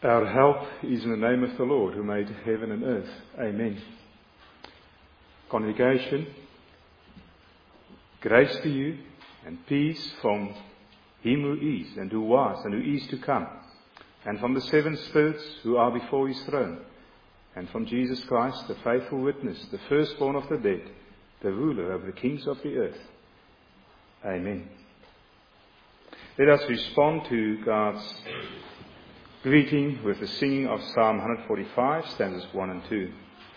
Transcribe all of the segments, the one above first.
Our help is in the name of the Lord who made heaven and earth. Amen. Congregation, grace to you and peace from Him who is and who was and who is to come, and from the seven spirits who are before His throne, and from Jesus Christ, the faithful witness, the firstborn of the dead, the ruler over the kings of the earth. Amen. Let us respond to God's greeting with the singing of Psalm 145, stanzas 1 and 2.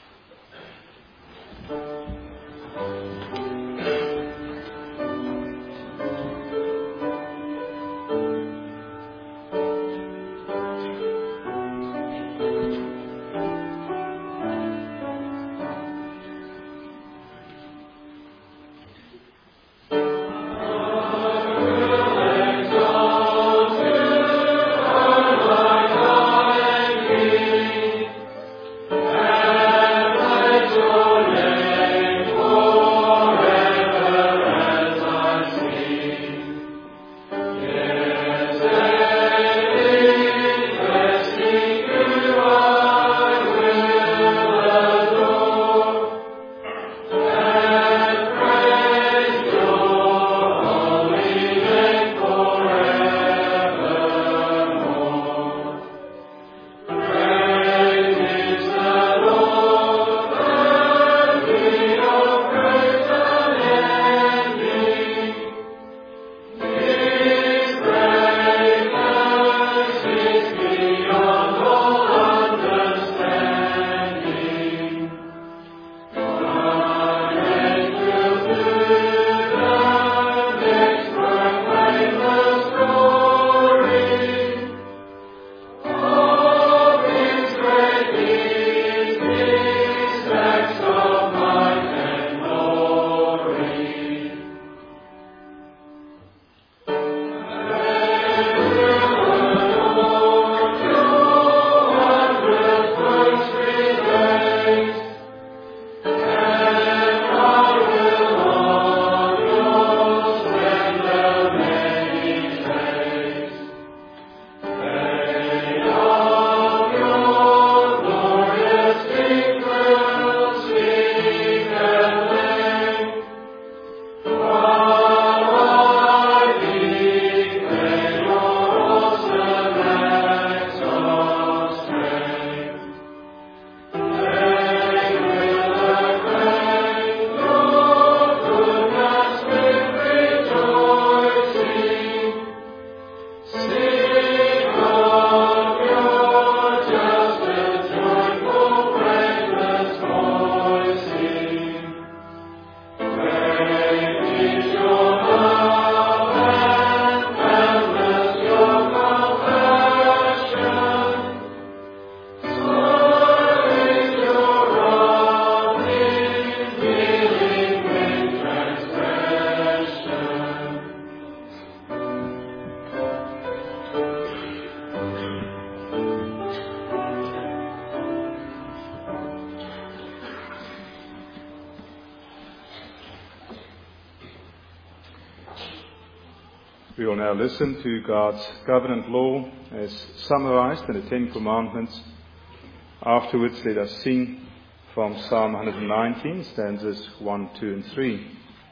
We will now listen to God's covenant law as summarized in the Ten Commandments. Afterwards, let us sing from Psalm 119, stanzas 1, 2, and 3.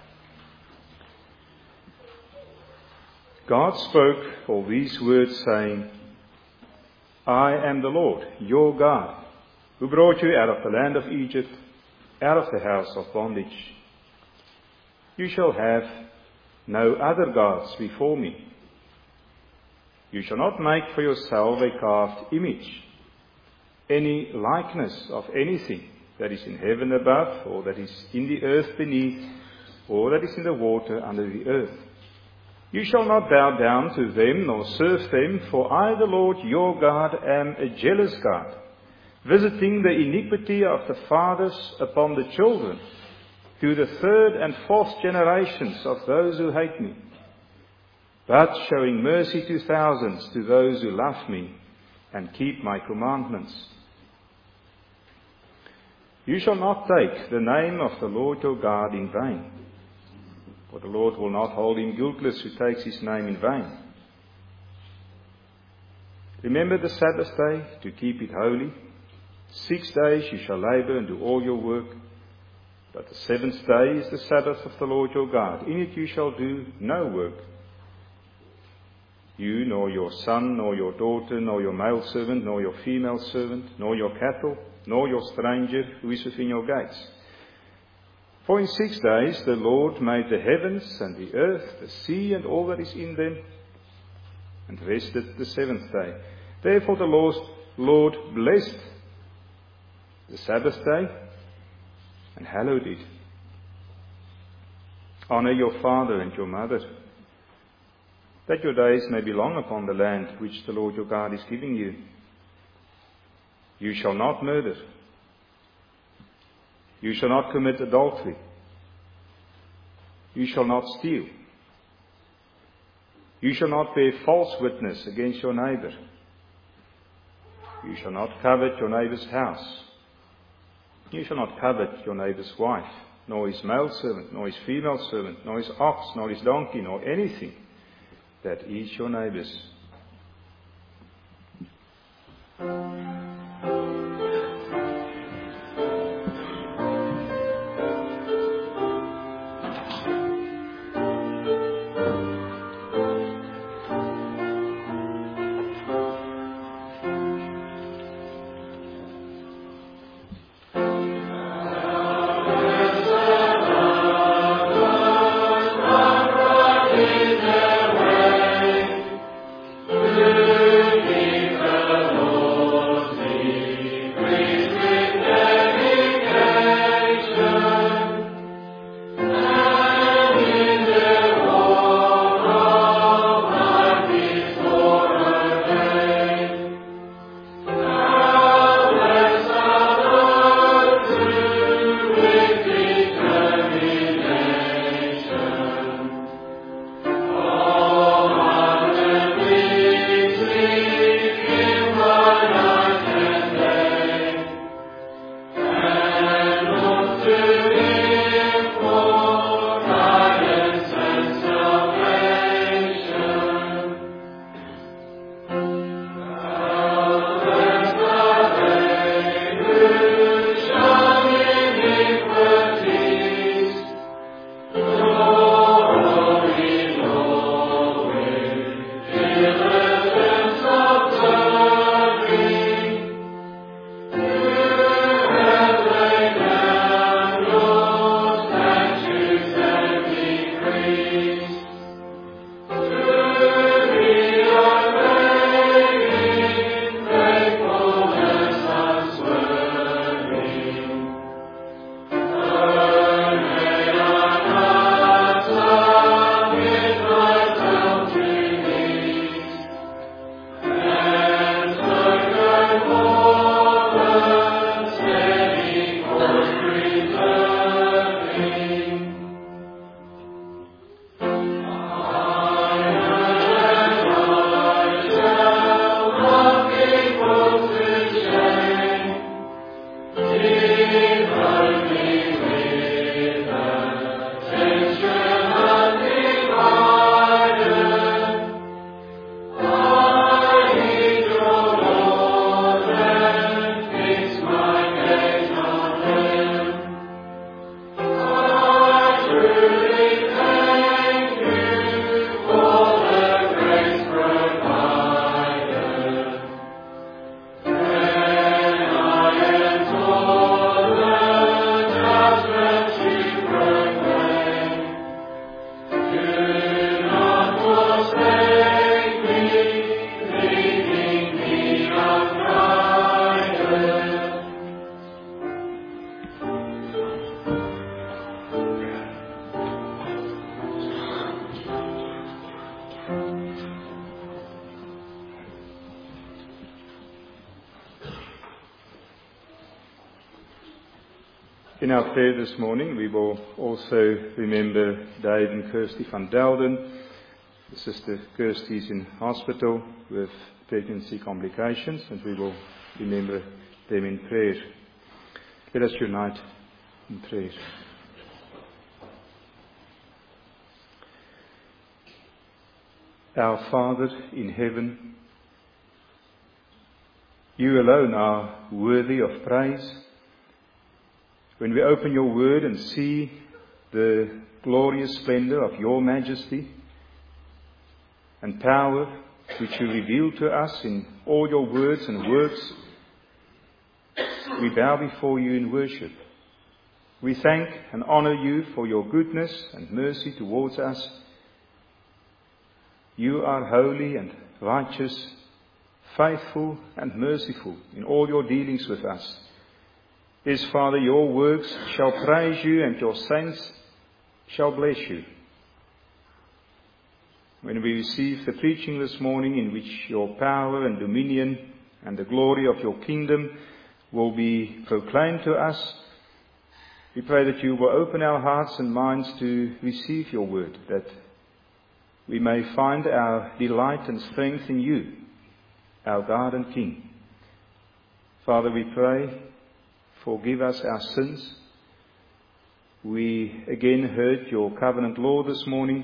God spoke all these words, saying, I am the Lord, your God, who brought you out of the land of Egypt, out of the house of bondage. You shall have no other gods before me. You shall not make for yourself a carved image, any likeness of anything that is in heaven above, or that is in the earth beneath, or that is in the water under the earth. You shall not bow down to them, nor serve them, for I, the Lord your God, am a jealous God, visiting the iniquity of the fathers upon the children, to the third and fourth generations of those who hate me, but showing mercy to thousands to those who love me and keep my commandments. You shall not take the name of the Lord your God in vain, for the Lord will not hold him guiltless who takes his name in vain. Remember the Sabbath day to keep it holy. 6 days you shall labor and do all your work. But the 7th day is the Sabbath of the Lord your God. In it you shall do no work. You, nor your son, nor your daughter, nor your male servant, nor your female servant, nor your cattle, nor your stranger who is within your gates. For in 6 days the Lord made the heavens and the earth, the sea and all that is in them, and rested the 7th day. Therefore the Lord blessed the Sabbath day and hallowed it. Honor your father and your mother, that your days may be long upon the land which the Lord your God is giving you. You shall not murder. You shall not commit adultery. You shall not steal. You shall not bear false witness against your neighbor. You shall not covet your neighbor's house. You shall not covet your neighbor's wife, nor his male servant, nor his female servant, nor his ox, nor his donkey, nor anything that is your neighbor's. In our prayer this morning, we will also remember Dave and Kirsty van Delden. Sister Kirsty is in hospital with pregnancy complications, and we will remember them in prayer. Let us unite in prayer. Our Father in heaven, You alone are worthy of praise. When we open your word and see the glorious splendor of your majesty and power, which you reveal to us in all your words and works, we bow before you in worship. We thank and honor you for your goodness and mercy towards us. You are holy and righteous, faithful and merciful in all your dealings with us. Yes, Father, your works shall praise you and your saints shall bless you. When we receive the preaching this morning, in which your power and dominion and the glory of your kingdom will be proclaimed to us, we pray that you will open our hearts and minds to receive your word, that we may find our delight and strength in you, our God and King. Father, we pray, forgive us our sins. We again heard your covenant law this morning.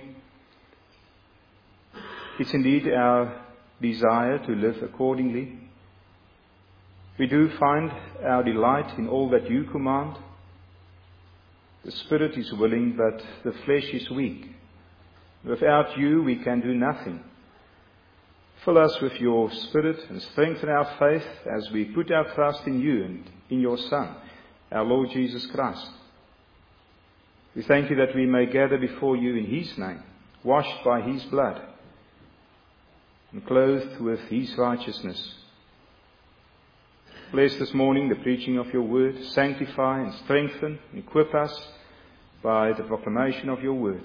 It's indeed our desire to live accordingly. We do find our delight in all that you command. The spirit is willing, but the flesh is weak. Without you, we can do nothing. Fill us with your Spirit and strengthen our faith as we put our trust in you and in your Son, our Lord Jesus Christ. We thank you that we may gather before you in his name, washed by his blood and clothed with his righteousness. Bless this morning the preaching of your word. Sanctify and strengthen and equip us by the proclamation of your word.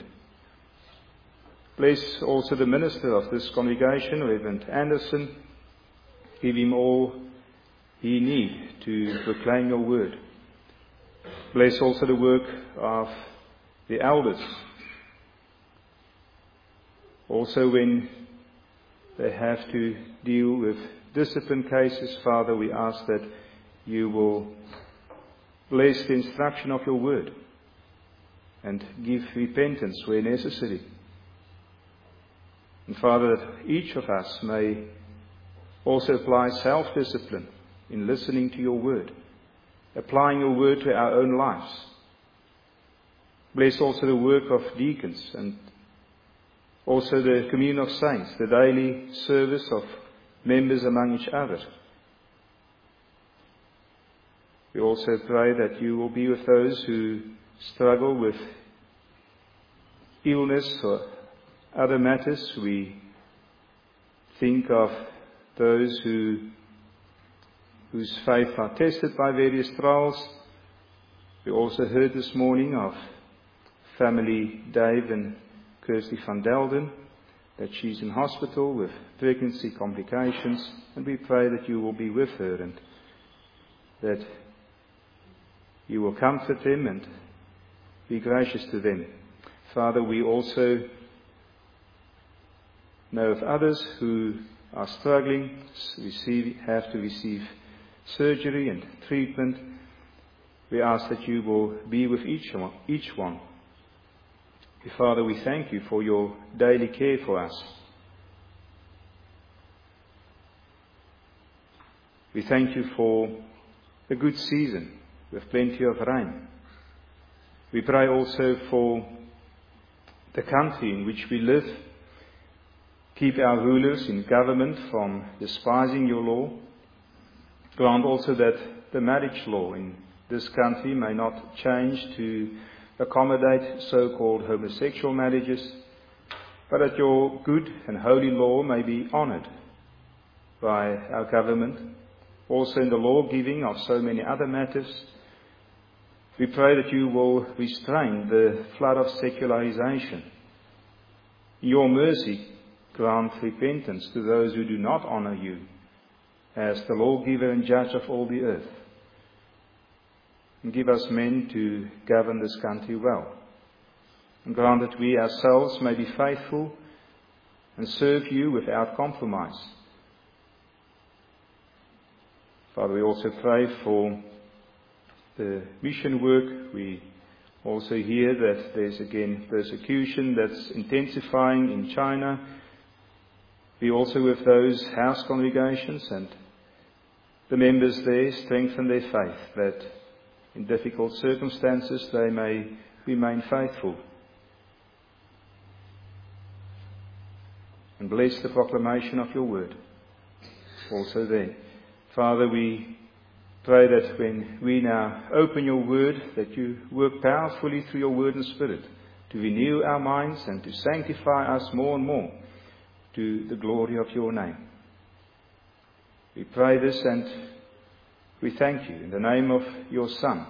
Bless also the minister of this congregation, Reverend Anderson. Give him all he needs to proclaim your word. Bless also the work of the elders. Also when they have to deal with discipline cases, Father, we ask that you will bless the instruction of your word and give repentance where necessary. And Father, that each of us may also apply self-discipline in listening to your word, applying your word to our own lives. Bless also the work of deacons and also the communion of saints, the daily service of members among each other. We also pray that you will be with those who struggle with illness or other matters. We think of those whose faith are tested by various trials. We also heard this morning of family Dave and Kirsty van Delden, that she's in hospital with pregnancy complications, and we pray that you will be with her and that you will comfort them and be gracious to them. Father, we also know of others who are struggling, have to receive surgery and treatment. We ask that you will be with each one. Father, we thank you for your daily care for us. We thank you for a good season with plenty of rain. We pray also for the country in which we live. Keep our rulers in government from despising your law. Grant also that the marriage law in this country may not change to accommodate so-called homosexual marriages, but that your good and holy law may be honored by our government, also in the law-giving of so many other matters. We pray that you will restrain the flood of secularization. In your mercy, grant repentance to those who do not honor you as the lawgiver and judge of all the earth. And give us men to govern this country well. And grant that we ourselves may be faithful and serve you without compromise. Father, we also pray for the mission work. We also hear that there's again persecution that's intensifying in China. Be also with those house congregations and the members there, strengthen their faith, that in difficult circumstances they may remain faithful. And bless the proclamation of your word also there. Father, we pray that when we now open your word, that you work powerfully through your word and spirit to renew our minds and to sanctify us more and more to the glory of your name. We pray this and we thank you in the name of your Son,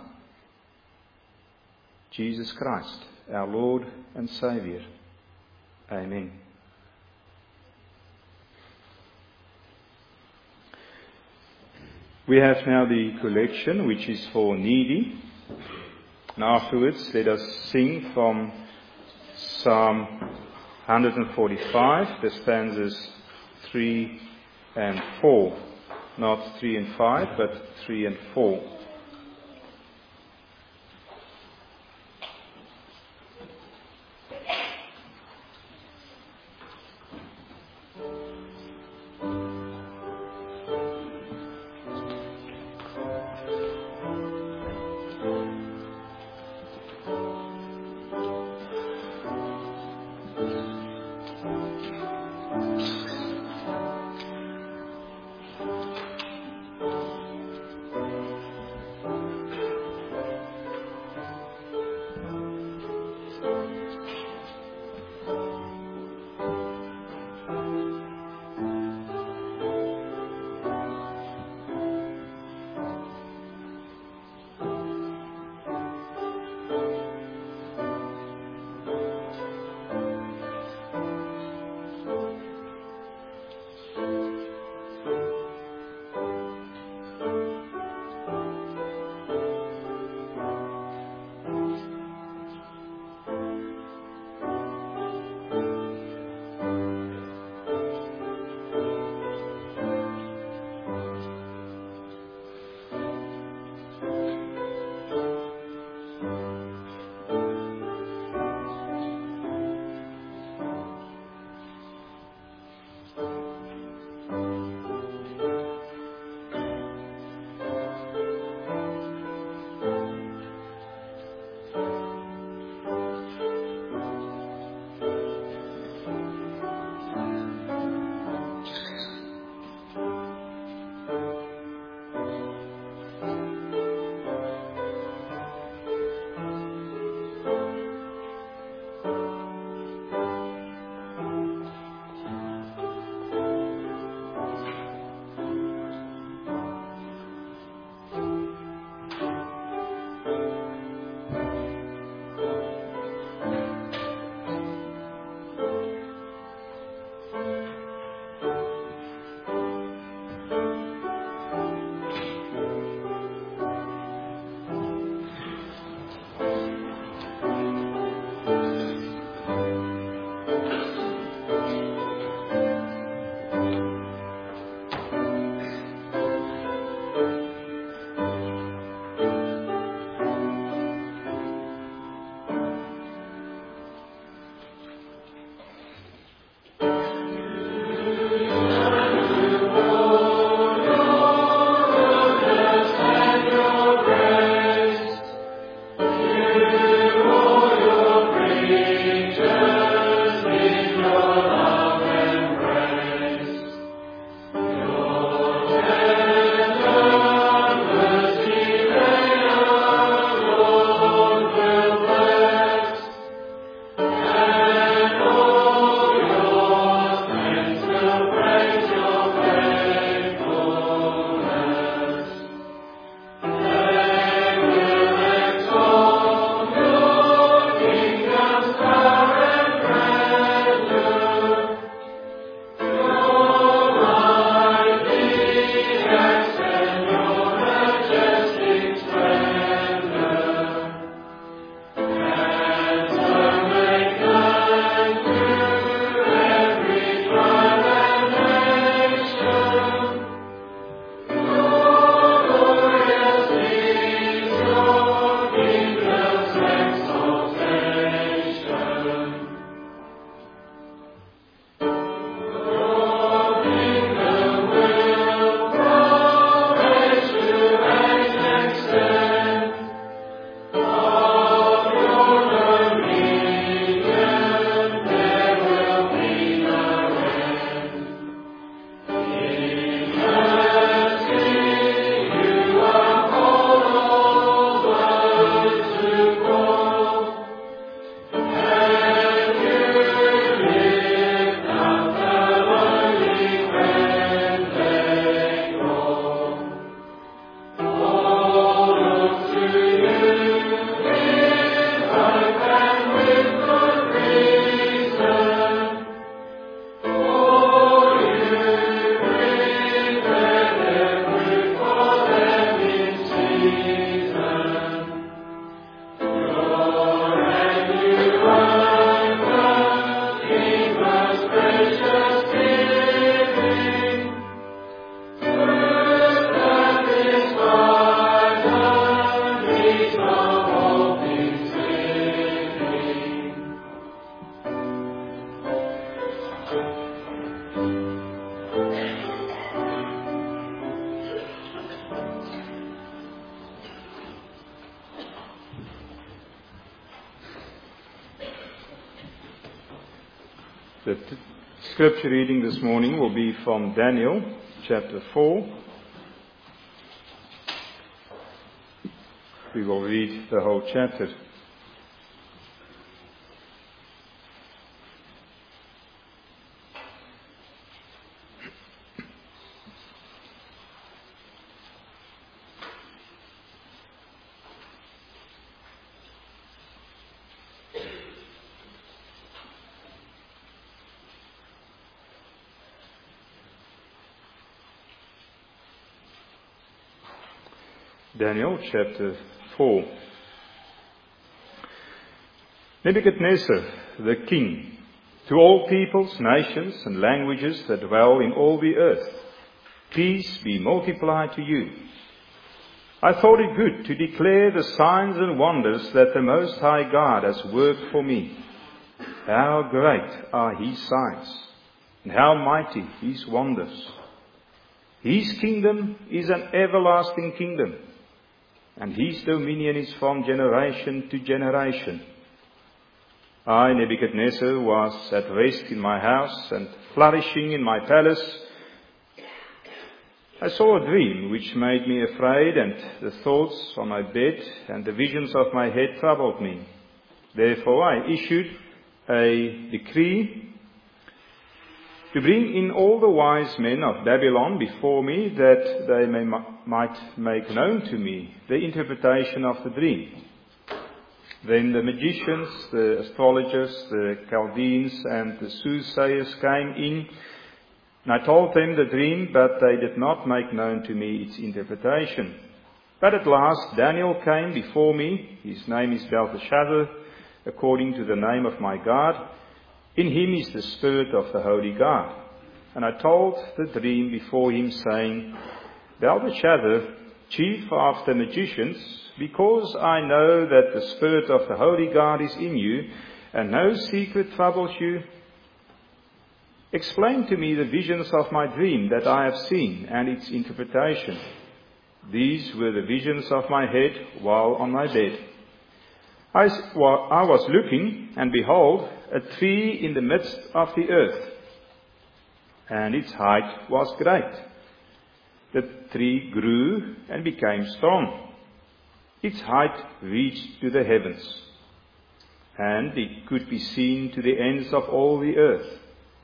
Jesus Christ, our Lord and Saviour. Amen. We have now the collection, which is for needy. And afterwards, let us sing from Psalm 145, the stanzas 3 and 4. Not 3 and 5, but 3 and 4. The scripture reading this morning will be from Daniel chapter 4. We will read the whole chapter. Daniel chapter 4. Nebuchadnezzar, the king, to all peoples, nations, and languages that dwell in all the earth, peace be multiplied to you. I thought it good to declare the signs and wonders that the Most High God has worked for me. How great are His signs, and how mighty His wonders. His kingdom is an everlasting kingdom, and His dominion is from generation to generation. I, Nebuchadnezzar, was at rest in my house and flourishing in my palace. I saw a dream which made me afraid, and the thoughts on my bed and the visions of my head troubled me. Therefore I issued a decree to bring in all the wise men of Babylon before me, that they might make known to me the interpretation of the dream. Then the magicians, the astrologers, the Chaldeans, and the soothsayers came in, and I told them the dream, but they did not make known to me its interpretation. But at last Daniel came before me. His name is Belteshazzar, according to the name of my God. In him is the Spirit of the Holy God. And I told the dream before him, saying, Belteshazzar, chief of the magicians, because I know that the Spirit of the Holy God is in you, and no secret troubles you, explain to me the visions of my dream that I have seen, and its interpretation. These were the visions of my head while on my bed. I was looking, and behold, a tree in the midst of the earth, and its height was great. The tree grew and became strong. Its height reached to the heavens, and it could be seen to the ends of all the earth.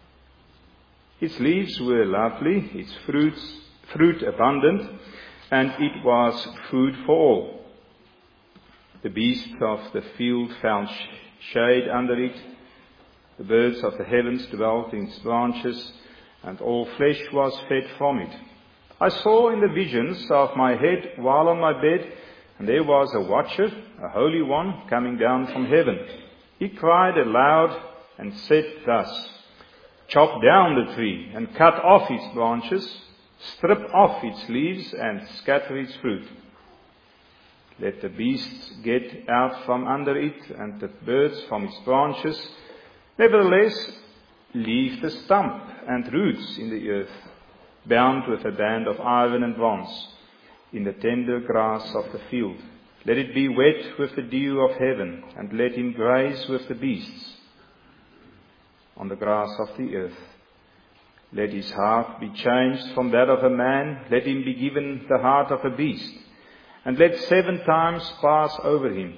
Its leaves were lovely, its fruit abundant, and it was food for all. The beasts of the field found shade under it. The birds of the heavens dwelt in its branches, and all flesh was fed from it. I saw in the visions of my head while on my bed, and there was a watcher, a holy one, coming down from heaven. He cried aloud and said thus, Chop down the tree, and cut off its branches, strip off its leaves, and scatter its fruit. Let the beasts get out from under it, and the birds from its branches. Nevertheless, leave the stump and roots in the earth, bound with a band of iron and bronze, in the tender grass of the field. Let it be wet with the dew of heaven, and let him graze with the beasts on the grass of the earth. Let his heart be changed from that of a man, let him be given the heart of a beast, and let 7 times pass over him.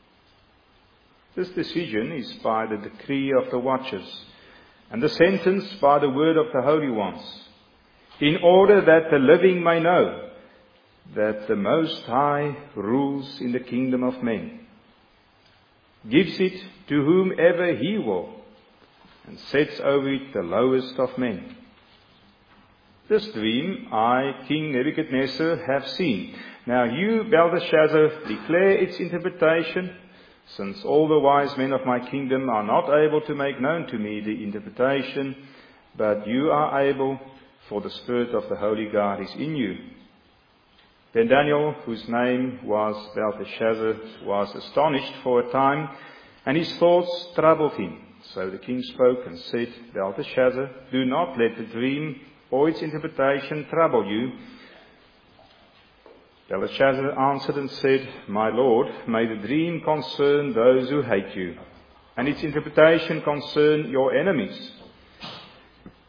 This decision is by the decree of the watchers, and the sentence by the word of the holy ones, in order that the living may know that the Most High rules in the kingdom of men, gives it to whomever He will, and sets over it the lowest of men. This dream I, King Nebuchadnezzar, have seen. Now you, Belteshazzar, declare its interpretation, since all the wise men of my kingdom are not able to make known to me the interpretation, but you are able, for the Spirit of the Holy God is in you. Then Daniel, whose name was Belteshazzar, was astonished for a time, and his thoughts troubled him. So the king spoke and said, Belteshazzar, do not let the dream or its interpretation trouble you. Belteshazzar answered and said, My lord, may the dream concern those who hate you, and its interpretation concern your enemies.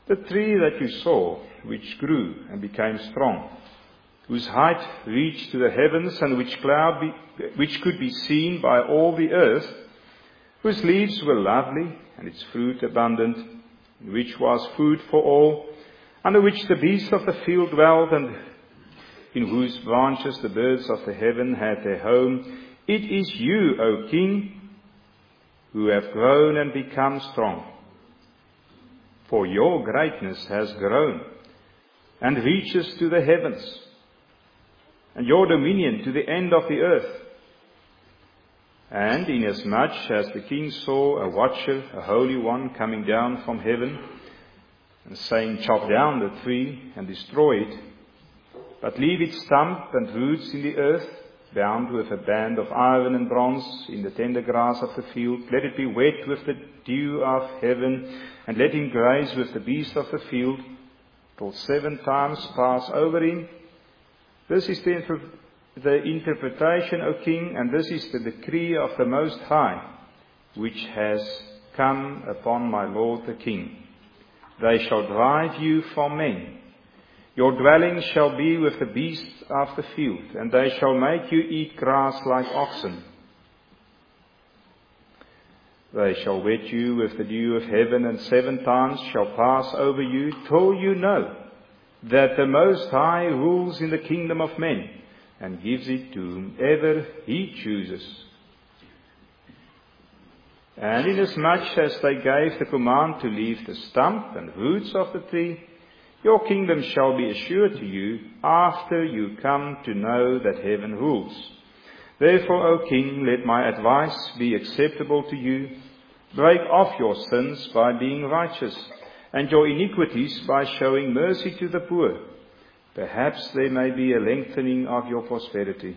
The tree that you saw, which grew and became strong, whose height reached to the heavens, and which could be seen by all the earth, whose leaves were lovely and its fruit abundant, which was food for all, under which the beasts of the field dwelt, and in whose branches the birds of the heaven had their home. It is you, O King, who have grown and become strong. For your greatness has grown and reaches to the heavens, and your dominion to the end of the earth. And inasmuch as the king saw a watcher, a holy one, coming down from heaven, and saying, chop down the tree and destroy it, but leave its stump and roots in the earth, bound with a band of iron and bronze in the tender grass of the field. Let it be wet with the dew of heaven, and let him graze with the beasts of the field, till 7 times pass over him. This is the interpretation, O King, and this is the decree of the Most High, which has come upon my Lord the King. They shall drive you from men. Your dwelling shall be with the beasts of the field, and they shall make you eat grass like oxen. They shall wet you with the dew of heaven, and 7 times shall pass over you, till you know that the Most High rules in the kingdom of men, and gives it to whomever he chooses. And inasmuch as they gave the command to leave the stump and roots of the tree, your kingdom shall be assured to you after you come to know that heaven rules. Therefore, O King, let my advice be acceptable to you. Break off your sins by being righteous, and your iniquities by showing mercy to the poor. Perhaps there may be a lengthening of your prosperity.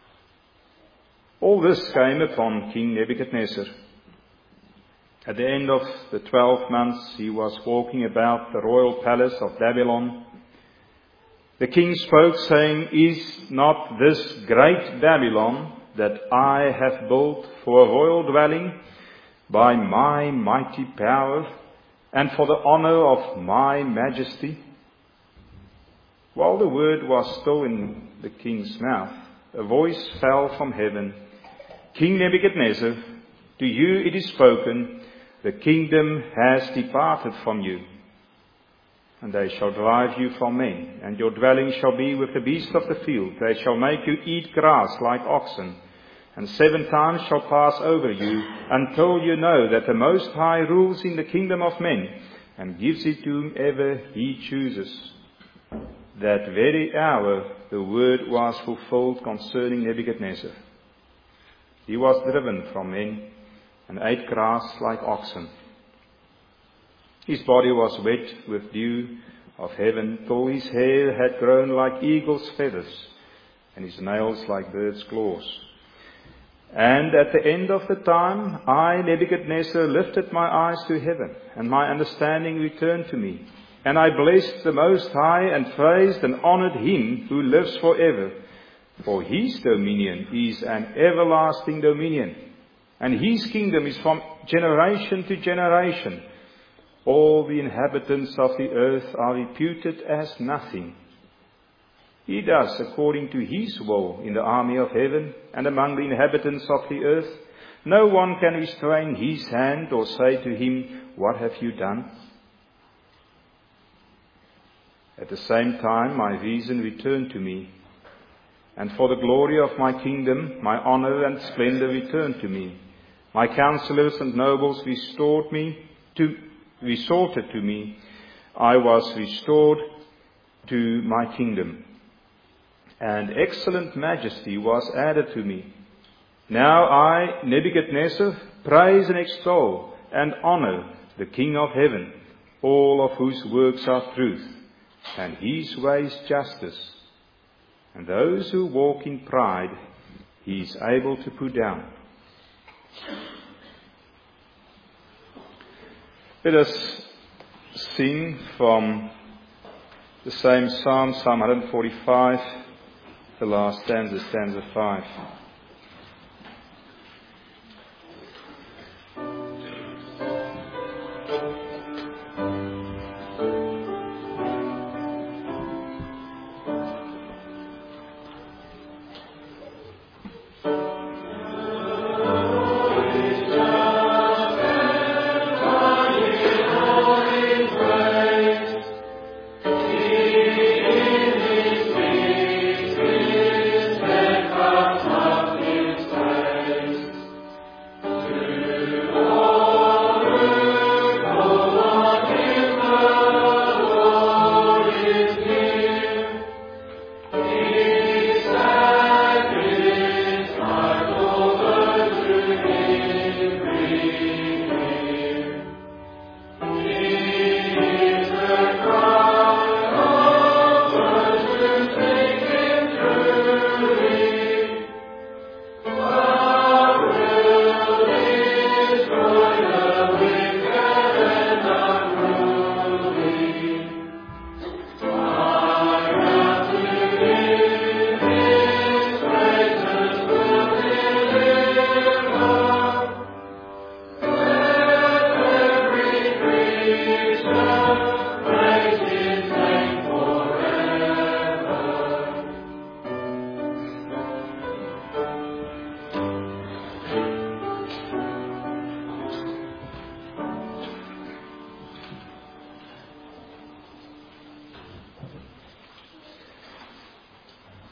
All this came upon King Nebuchadnezzar. At the end of the 12 months, he was walking about the royal palace of Babylon. The king spoke, saying, Is not this great Babylon that I have built for a royal dwelling by my mighty power and for the honor of my majesty? While the word was still in the king's mouth, a voice fell from heaven, King Nebuchadnezzar, to you it is spoken, the kingdom has departed from you, and they shall drive you from men, and your dwelling shall be with the beasts of the field. They shall make you eat grass like oxen, and 7 times shall pass over you, until you know that the Most High rules in the kingdom of men, and gives it to whomever he chooses. That very hour the word was fulfilled concerning Nebuchadnezzar. He was driven from men, and ate grass like oxen. His body was wet with dew of heaven, till his hair had grown like eagle's feathers, and his nails like birds' claws. And at the end of the time, I, Nebuchadnezzar, lifted my eyes to heaven, and my understanding returned to me. And I blessed the Most High, and praised and honored him who lives forever. For his dominion is an everlasting dominion, and his kingdom is from generation to generation. All the inhabitants of the earth are reputed as nothing. He does according to his will in the army of heaven and among the inhabitants of the earth. No one can restrain his hand or say to him, What have you done? At the same time my vision returned to me, and for the glory of my kingdom, my honor and splendor returned to me. My counselors and nobles resorted to me. I was restored to my kingdom, and excellent majesty was added to me. Now I, Nebuchadnezzar, praise and extol and honor the King of heaven, all of whose works are truth, and his ways justice. And those who walk in pride he is able to put down. Let us sing from the same Psalm, Psalm 145, the last stanza, stanza 5.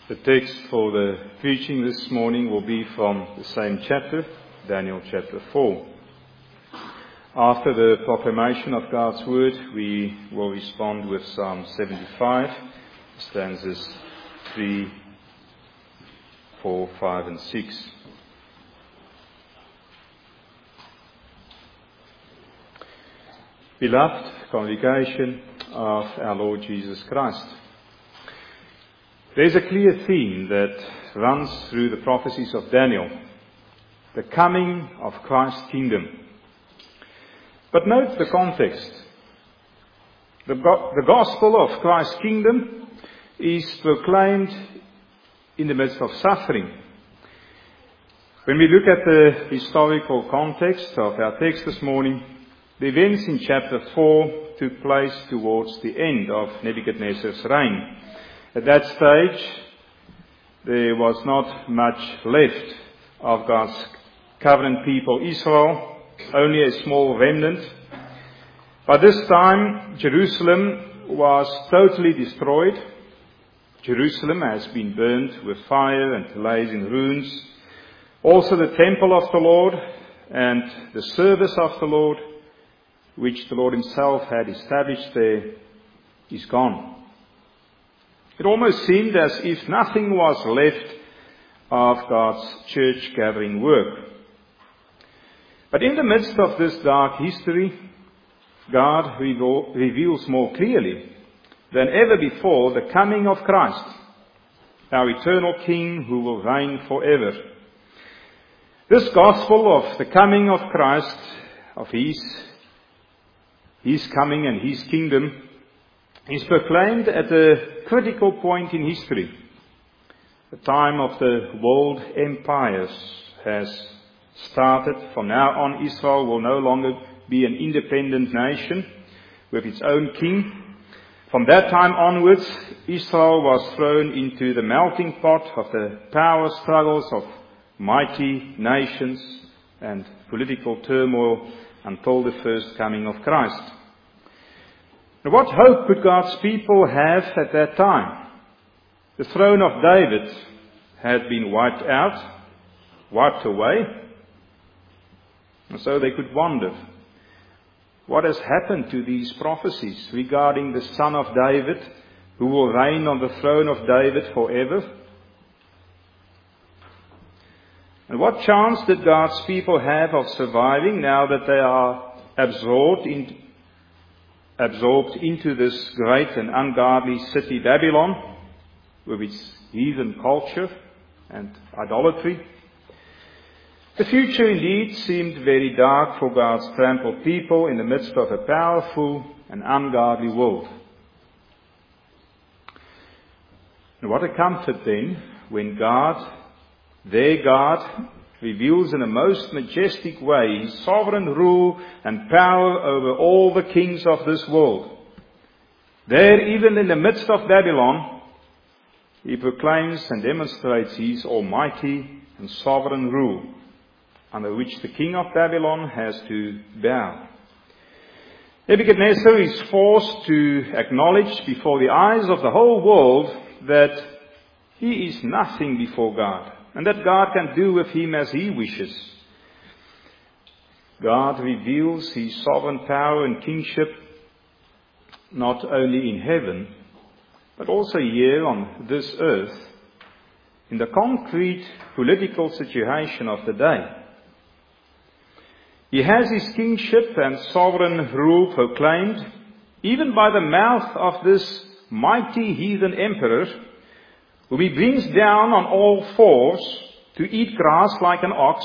The text for the preaching this morning will be from the same chapter, Daniel chapter 4. After the proclamation of God's word, we will respond with Psalm 75, stanzas 3, 4, 5 and 6. Beloved congregation of our Lord Jesus Christ, there's a clear theme that runs through the prophecies of Daniel, the coming of Christ's kingdom. But note the context. The gospel of Christ's kingdom is proclaimed in the midst of suffering. When we look at the historical context of our text this morning, the events in chapter 4 took place towards the end of Nebuchadnezzar's reign. At that stage, there was not much left of God's covenant people Israel, only a small remnant. By this time, Jerusalem was totally destroyed. Jerusalem has been burned with fire and lays in ruins. Also the temple of the Lord and the service of the Lord, which the Lord himself had established there, is gone. It almost seemed as if nothing was left of God's church gathering work. But in the midst of this dark history, God reveals more clearly than ever before the coming of Christ, our eternal King who will reign forever. This gospel of the coming of Christ, of His coming and His kingdom, is proclaimed at a critical point in history. The time of the world empires has started. From now on, Israel will no longer be an independent nation with its own king. From that time onwards, Israel was thrown into the melting pot of the power struggles of mighty nations and political turmoil until the first coming of Christ. Now, what hope could God's people have at that time? The throne of David had been wiped away. And so they could wonder, what has happened to these prophecies regarding the Son of David who will reign on the throne of David forever? And what chance did God's people have of surviving now that they are absorbed into this great and ungodly city Babylon, with its heathen culture and idolatry? The future indeed seemed very dark for God's trampled people in the midst of a powerful and ungodly world. And what a comfort then when God, their God, reveals in a most majestic way His sovereign rule and power over all the kings of this world. There, even in the midst of Babylon, He proclaims and demonstrates His almighty and sovereign rule, under which the king of Babylon has to bow. Nebuchadnezzar is forced to acknowledge before the eyes of the whole world that he is nothing before God, and that God can do with him as He wishes. God reveals His sovereign power and kingship not only in heaven, but also here on this earth, in the concrete political situation of the day. He has His kingship and sovereign rule proclaimed, even by the mouth of this mighty heathen emperor, whom He brings down on all fours to eat grass like an ox,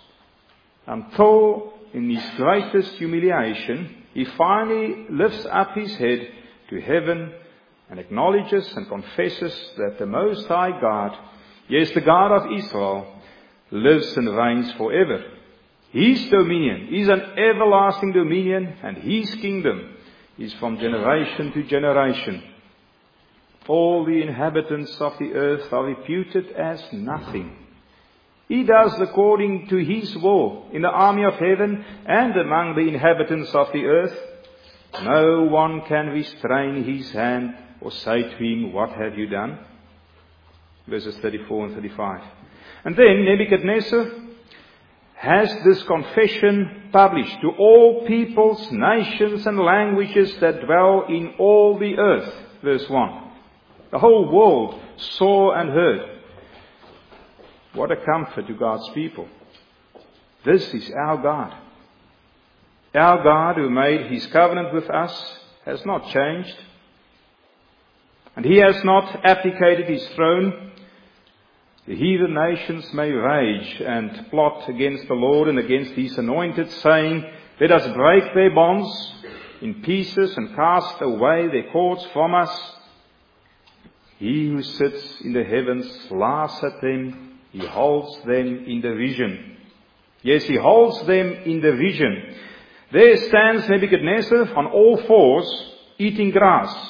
until in His greatest humiliation, He finally lifts up His head to heaven and acknowledges and confesses that the Most High God, yes, the God of Israel, lives and reigns forever. His dominion is an everlasting dominion, and His kingdom is from generation to generation. All the inhabitants of the earth are reputed as nothing. He does according to His will in the army of heaven and among the inhabitants of the earth. No one can restrain His hand or say to Him, "What have you done?" verses 34 and 35. And then Nebuchadnezzar has this confession published to all peoples, nations and languages that dwell in all the earth. Verse 1. The whole world saw and heard. What a comfort to God's people. This is our God. Our God who made His covenant with us has not changed. And He has not abdicated His throne. The heathen nations may rage and plot against the Lord and against His anointed, saying, let us break their bonds in pieces and cast away their cords from us. He who sits in the heavens laughs at them. He holds them in derision. Yes, He holds them in derision. There stands Nebuchadnezzar on all fours, eating grass.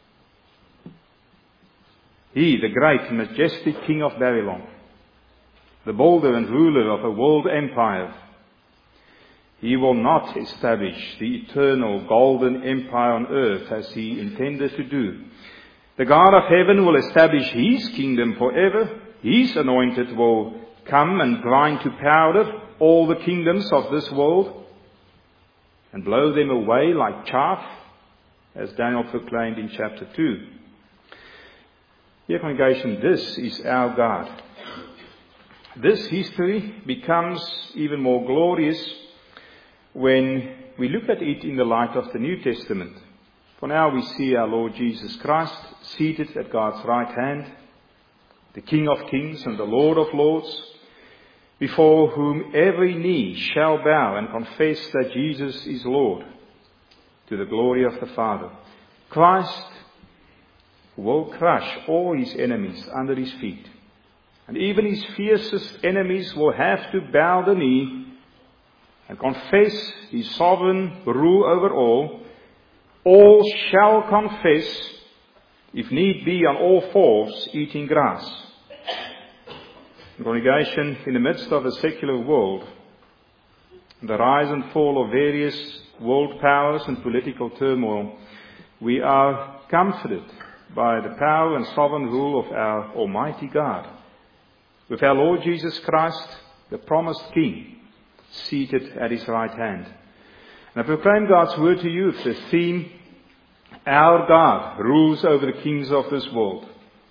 He, the great and majestic king of Babylon, the builder and ruler of a world empire. He will not establish the eternal golden empire on earth as He intended to do. The God of heaven will establish His kingdom forever. His anointed will come and grind to powder all the kingdoms of this world and blow them away like chaff, as Daniel proclaimed in chapter 2. Dear congregation, this is our God. This history becomes even more glorious when we look at it in the light of the New Testament. For now we see our Lord Jesus Christ seated at God's right hand, the King of kings and the Lord of lords, before whom every knee shall bow and confess that Jesus is Lord, to the glory of the Father. Christ will crush all His enemies under His feet. And even His fiercest enemies will have to bow the knee and confess His sovereign rule over all. All shall confess, if need be, on all fours, eating grass. Congregation, in the midst of a secular world, the rise and fall of various world powers and political turmoil, we are comforted by the power and sovereign rule of our Almighty God, with our Lord Jesus Christ, the promised King, seated at His right hand. And I proclaim God's word to you with the theme, our God rules over the kings of this world.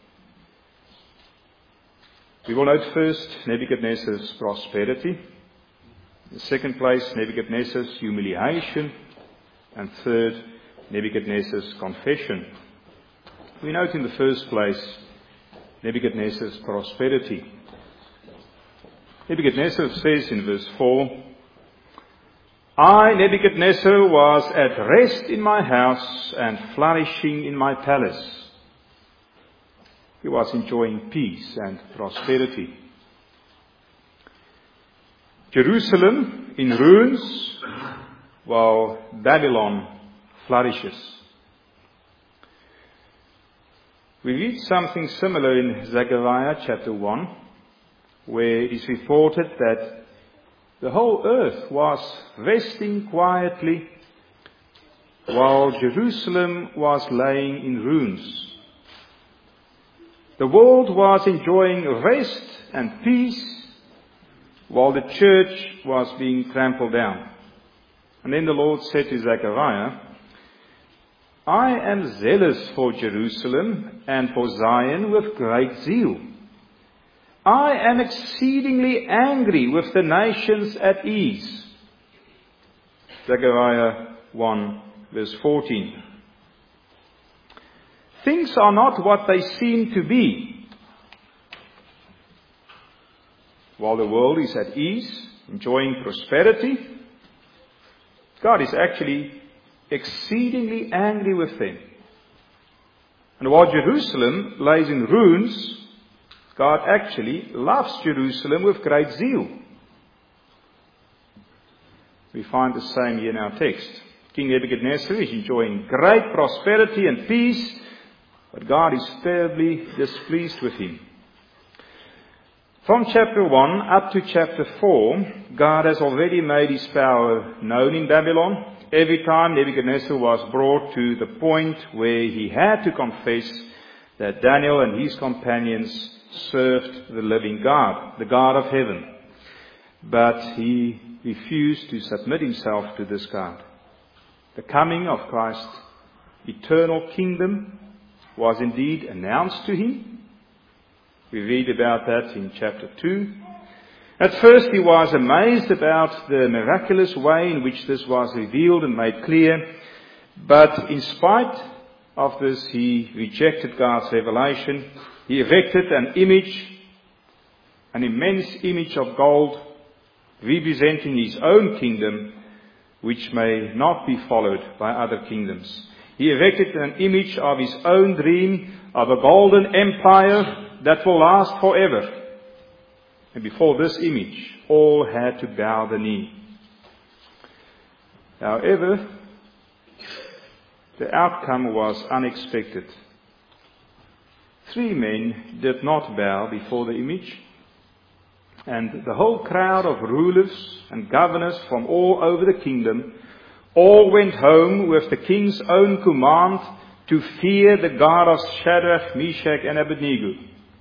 We will note first Nebuchadnezzar's prosperity. In the second place, Nebuchadnezzar's humiliation. And third, Nebuchadnezzar's confession. We note in the first place Nebuchadnezzar's prosperity. Nebuchadnezzar says in verse 4, I, Nebuchadnezzar, was at rest in my house and flourishing in my palace. He was enjoying peace and prosperity. Jerusalem in ruins, while Babylon flourishes. We read something similar in Zechariah chapter 1, where it is reported that the whole earth was resting quietly while Jerusalem was laying in ruins. The world was enjoying rest and peace while the church was being trampled down. And then the Lord said to Zechariah, I am zealous for Jerusalem and for Zion with great zeal. I am exceedingly angry with the nations at ease. Zechariah 1 verse 14. Things are not what they seem to be. While the world is at ease, enjoying prosperity, God is actually exceedingly angry with them. And while Jerusalem lays in ruins, God actually loves Jerusalem with great zeal. We find the same here in our text. King Nebuchadnezzar is enjoying great prosperity and peace, but God is terribly displeased with him. From chapter 1 up to chapter 4, God has already made His power known in Babylon. Every time Nebuchadnezzar was brought to the point where he had to confess that Daniel and his companions served the living God, the God of heaven. But he refused to submit himself to this God. The coming of Christ's eternal kingdom was indeed announced to him. We read about that in chapter 2. At first he was amazed about the miraculous way in which this was revealed and made clear. But in spite of this, he rejected God's revelation. He erected an immense image of gold, representing his own kingdom, which may not be followed by other kingdoms. He erected an image of his own dream of a golden empire that will last forever. And before this image, all had to bow the knee. However, the outcome was unexpected. 3 men did not bow before the image, and the whole crowd of rulers and governors from all over the kingdom all went home with the king's own command to fear the God of Shadrach, Meshach, and Abednego.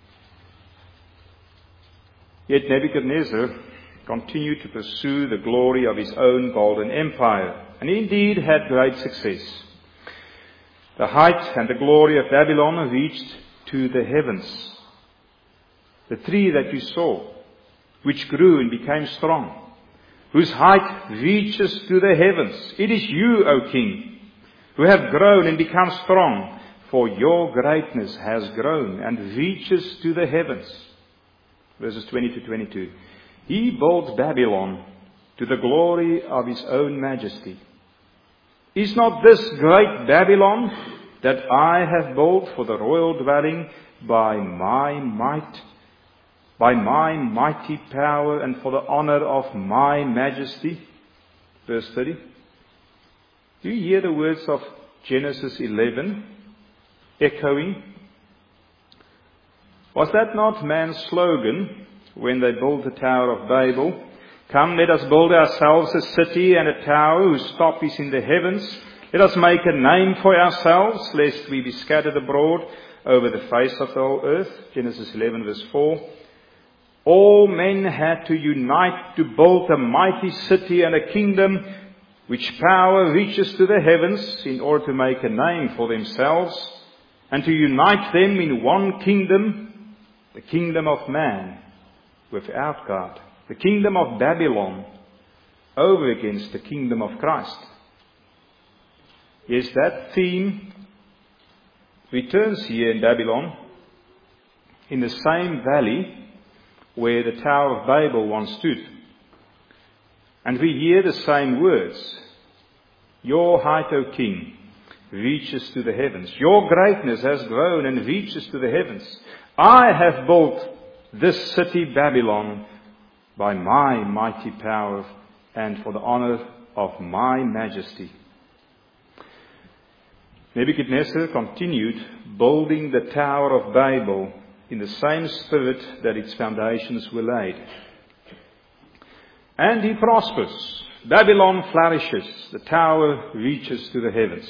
Yet Nebuchadnezzar continued to pursue the glory of his own golden empire, and he indeed had great success. The height and the glory of Babylon reached to the heavens. The tree that you saw, which grew and became strong, whose height reaches to the heavens. It is you, O King, who have grown and become strong, for your greatness has grown and reaches to the heavens. Verses 20 to 22. He built Babylon to the glory of his own majesty. Is not this great Babylon that I have built for the royal dwelling by my might, by my mighty power, and for the honor of my majesty? Verse 30. Do you hear the words of Genesis 11 echoing? Was that not man's slogan when they built the Tower of Babel? Come, let us build ourselves a city and a tower whose top is in the heavens. Let us make a name for ourselves, lest we be scattered abroad over the face of the whole earth. Genesis 11 verse 4. All men had to unite to build a mighty city and a kingdom which power reaches to the heavens, in order to make a name for themselves and to unite them in one kingdom, the kingdom of man without God, the kingdom of Babylon over against the kingdom of Christ. Yes, that theme returns here in Babylon, in the same valley where the Tower of Babel once stood. And we hear the same words. Your height, O King, reaches to the heavens. Your greatness has grown and reaches to the heavens. I have built this city Babylon by my mighty power and for the honor of my majesty. Nebuchadnezzar continued building the Tower of Babel in the same spirit that its foundations were laid. And he prospers. Babylon flourishes. The tower reaches to the heavens.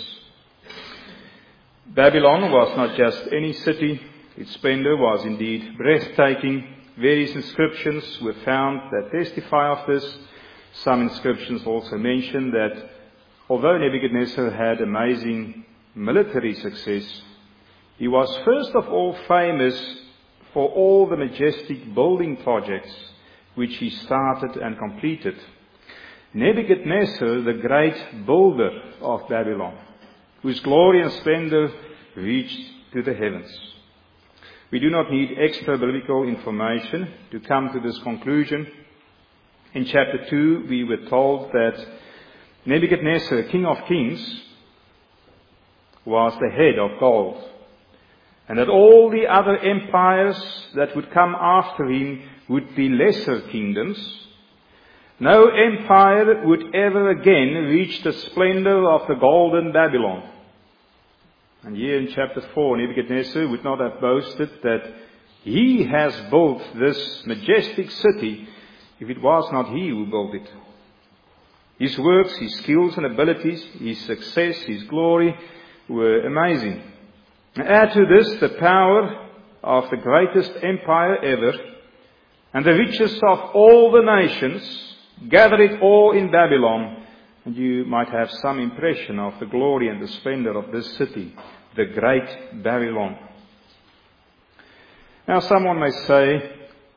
Babylon was not just any city. Its splendor was indeed breathtaking. Various inscriptions were found that testify of this. Some inscriptions also mention that although Nebuchadnezzar had amazing military success, he was first of all famous for all the majestic building projects which he started and completed. Nebuchadnezzar, the great builder of Babylon, whose glory and splendor reached to the heavens. We do not need extra biblical information to come to this conclusion. In chapter 2, we were told that Nebuchadnezzar, King of Kings, was the head of gold, and that all the other empires that would come after him would be lesser kingdoms. No empire would ever again reach the splendor of the golden Babylon. And here in chapter 4, Nebuchadnezzar would not have boasted that he has built this majestic city if it was not he who built it. His works, his skills and abilities, his success, his glory were amazing. Add to this the power of the greatest empire ever, and the riches of all the nations, gather it all in Babylon, and you might have some impression of the glory and the splendor of this city, the great Babylon. Now someone may say,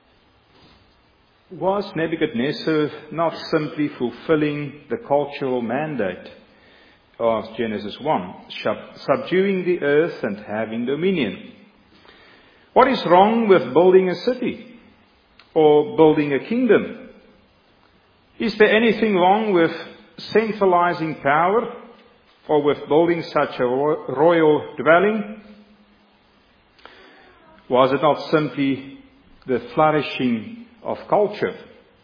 was Nebuchadnezzar not simply fulfilling the cultural mandate of Genesis 1, subduing the earth and having dominion? What is wrong with building a city or building a kingdom? Is there anything wrong with centralizing power or with building such a royal dwelling? Was it not simply the flourishing of culture?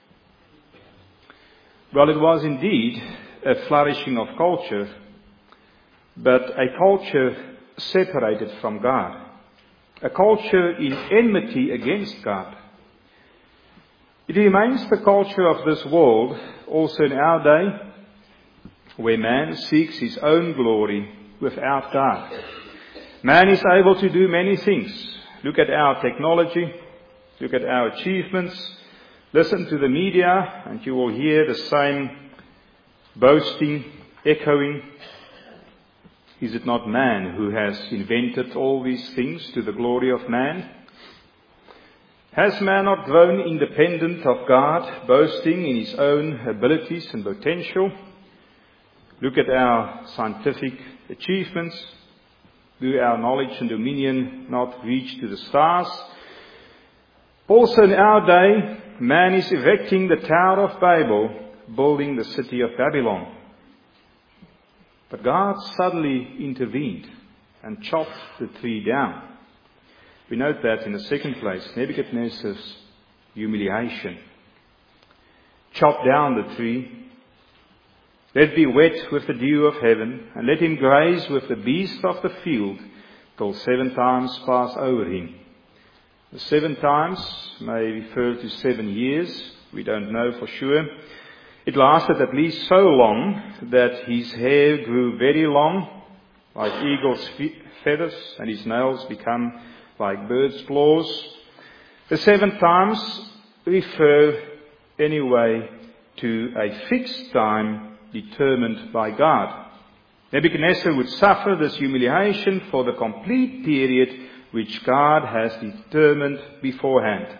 Well, it was indeed a flourishing of culture, but a culture separated from God. A culture in enmity against God. It remains the culture of this world, also in our day, where man seeks his own glory without God. Man is able to do many things. Look at our technology, look at our achievements, listen to the media, and you will hear the same boasting, echoing. Is it not man who has invented all these things to the glory of man? Has man not grown independent of God, boasting in his own abilities and potential? Look at our scientific achievements. Do our knowledge and dominion not reach to the stars? Also in our day, man is erecting the Tower of Babel, building the city of Babylon. But God suddenly intervened and chopped the tree down. We note that in the second place, Nebuchadnezzar's humiliation. Chop down the tree, let it be wet with the dew of heaven, and let him graze with the beasts of the field, till 7 times pass over him. The 7 times may refer to 7 years, we don't know for sure. It lasted at least so long that his hair grew very long, like eagle's feathers, and his nails become like birds' claws. The 7 times refer anyway to a fixed time determined by God. Nebuchadnezzar would suffer this humiliation for the complete period which God has determined beforehand.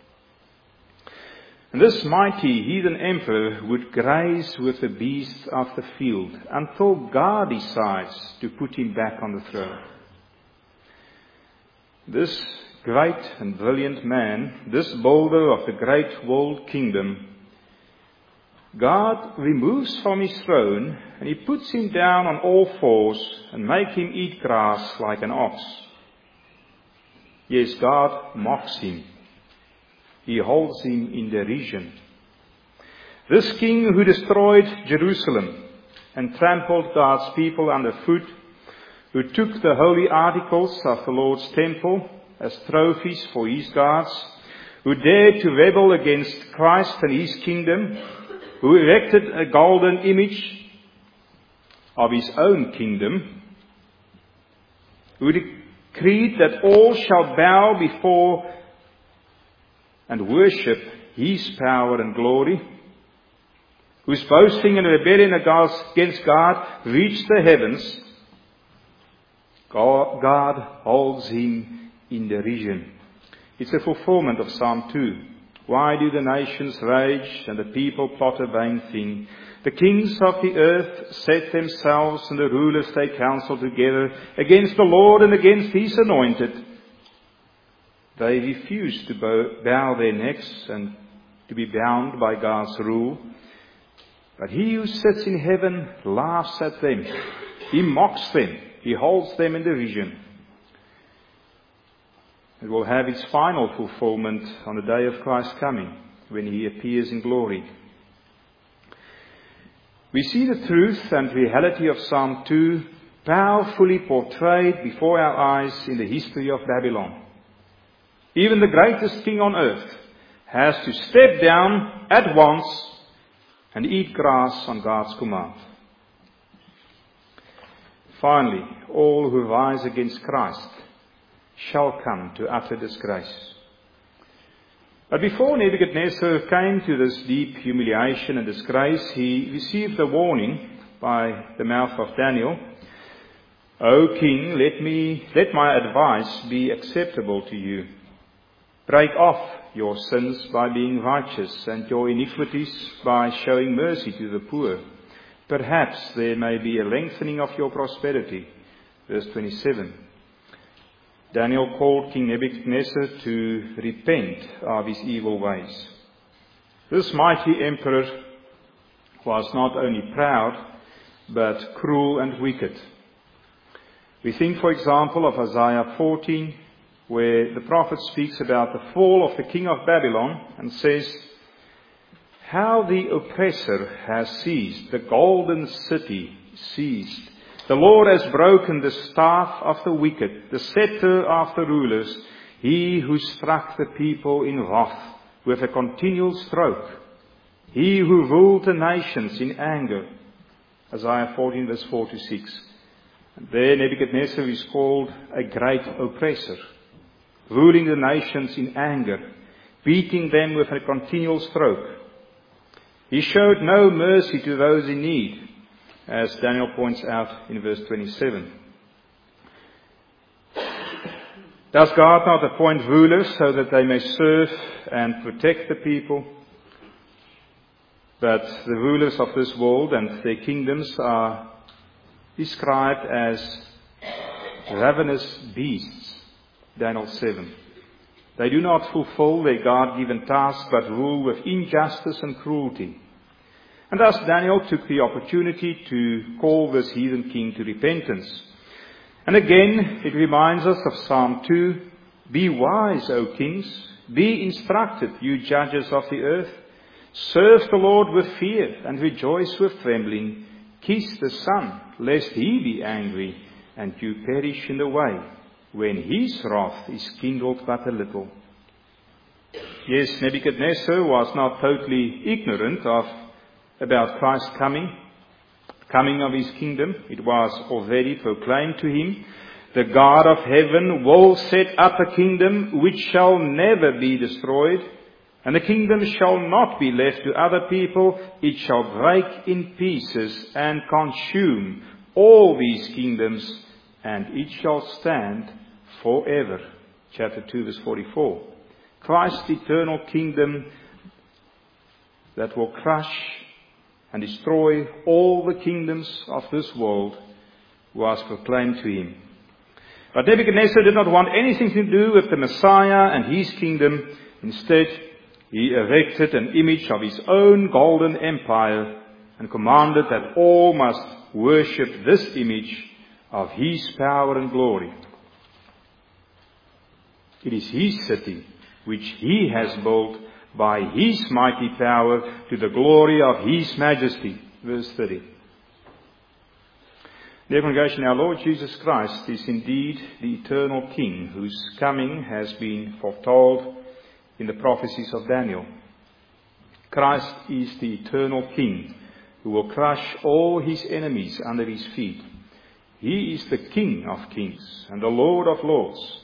And this mighty heathen emperor would graze with the beasts of the field until God decides to put him back on the throne. This great and brilliant man, this builder of the great world kingdom, God removes from his throne and he puts him down on all fours and makes him eat grass like an ox. Yes, God mocks him. He holds him in derision. This king who destroyed Jerusalem and trampled God's people underfoot, who took the holy articles of the Lord's temple as trophies for his gods, who dared to rebel against Christ and his kingdom, who erected a golden image of his own kingdom, who decreed that all shall bow before and worship his power and glory, whose boasting and rebellion against God reached the heavens, God holds him in derision. It's a fulfillment of Psalm 2. Why do the nations rage and the people plot a vain thing? The kings of the earth set themselves and the rulers take counsel together against the Lord and against his anointed. They refuse to bow their necks and to be bound by God's rule. But he who sits in heaven laughs at them. He mocks them. He holds them in derision. It will have its final fulfillment on the day of Christ's coming, when he appears in glory. We see the truth and reality of Psalm 2 powerfully portrayed before our eyes in the history of Babylon. Even the greatest king on earth has to step down at once and eat grass on God's command. Finally, all who rise against Christ shall come to utter disgrace. But before Nebuchadnezzar came to this deep humiliation and disgrace, he received a warning by the mouth of Daniel. O king, let my advice be acceptable to you. Break off your sins by being righteous, and your iniquities by showing mercy to the poor. Perhaps there may be a lengthening of your prosperity. Verse 27. Daniel called King Nebuchadnezzar to repent of his evil ways. This mighty emperor was not only proud, but cruel and wicked. We think, for example, of Isaiah 14, where the prophet speaks about the fall of the king of Babylon and says, "How the oppressor has seized, the golden city seized. The Lord has broken the staff of the wicked, the scepter of the rulers, he who struck the people in wrath with a continual stroke, he who ruled the nations in anger." Isaiah 14 verse 4 to 6. And there Nebuchadnezzar is called a great oppressor, ruling the nations in anger, beating them with a continual stroke. He showed no mercy to those in need, as Daniel points out in verse 27. Does God not appoint rulers so that they may serve and protect the people? But the rulers of this world and their kingdoms are described as ravenous beasts, Daniel 7. They do not fulfill their God-given task, but rule with injustice and cruelty. And thus Daniel took the opportunity to call this heathen king to repentance. And again, it reminds us of Psalm 2, "Be wise, O kings, be instructed, you judges of the earth. Serve the Lord with fear and rejoice with trembling. Kiss the Son, lest he be angry and you perish in the way, when his wrath is kindled but a little." Yes, Nebuchadnezzar was not totally ignorant about Christ's coming of his kingdom. It was already proclaimed to him. The God of heaven will set up a kingdom which shall never be destroyed, and the kingdom shall not be left to other people. It shall break in pieces and consume all these kingdoms, and it shall stand forever. Chapter 2 verse 44. Christ's eternal kingdom that will crush and destroy all the kingdoms of this world was proclaimed to him. But Nebuchadnezzar did not want anything to do with the Messiah and his kingdom. Instead, he erected an image of his own golden empire and commanded that all must worship this image of his power and glory. It is his city which he has built by his mighty power to the glory of his majesty. Verse 30. Dear congregation, our Lord Jesus Christ is indeed the eternal King whose coming has been foretold in the prophecies of Daniel. Christ is the eternal King who will crush all his enemies under his feet. He is the King of kings and the Lord of lords,